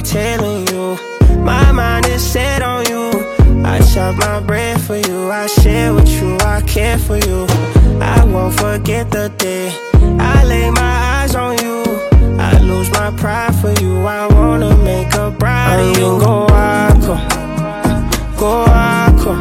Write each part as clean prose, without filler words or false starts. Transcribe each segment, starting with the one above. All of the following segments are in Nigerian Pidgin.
they telling you. My mind is set on you. I chop my bread for you. I share with you, I care for you. I won't forget the day I lay my eyes on you. I lose my pride for you. I wanna make a bride of you. Go Ako, go Ako,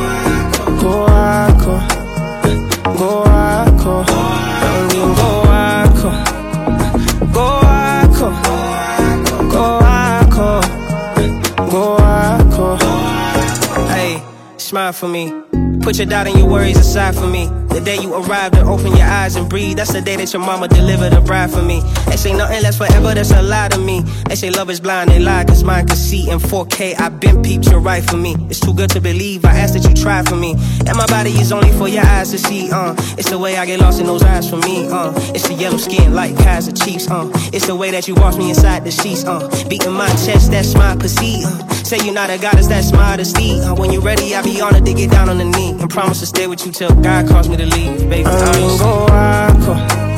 go Ako, go Ako. Go Ako, go Ako, go Ako, go Ako. Hey, smile for me. Put your doubt and your worries aside for me. The day you arrived and open your eyes and breathe, that's the day that your mama delivered a bride for me. They say nothing lasts forever, that's a lie to me. They say love is blind, they lie, cause mine can see in 4K. I been peeped, you're right for me. It's too good to believe, I ask that you try for me. And my body is only for your eyes to see, It's the way I get lost in those eyes for me, It's the yellow skin like Kaiser Chiefs, It's the way that you wash me inside the sheets, Beating my chest, that's my perceive, Say you're not a goddess, that's modesty, When you're ready, I'll be honored to get down on the knee and promise to stay with you till God calls me to leave, baby. Go Ako,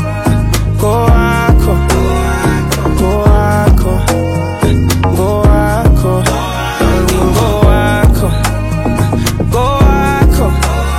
go Ako, go Ako, go Ako, go Ako, go Ako,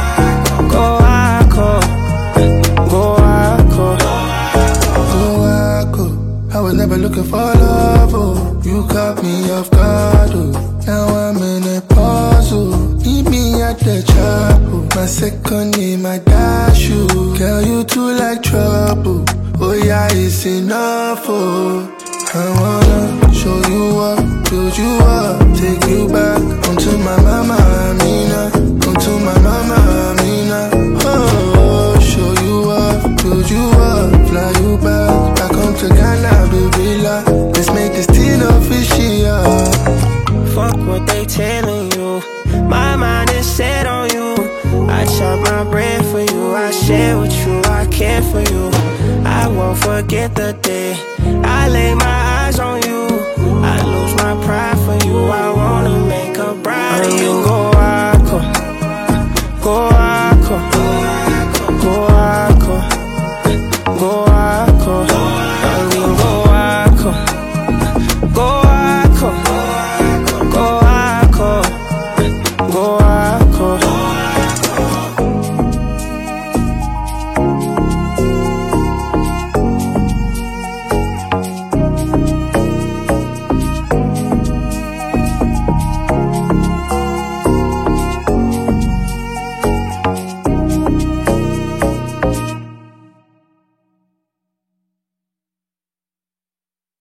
go Ako, go Ako, go Ako. I was never looking for love, oh. You caught me off guard, oh. Now I'm in a puzzle. Meet me at the chapel. My second name, I dash you. Girl, you too like trouble. Oh yeah, it's enough, oh. I wanna show you up, build you up, take you back onto my mama Amina, onto my mama Amina. Oh, show you up, build you up, fly you back home to Ghana, baby. Let's make this deal official. Fuck what they telling you. My mind is set on you. I chop my bread for you. I share with you. I care for you. I won't forget the day I lay my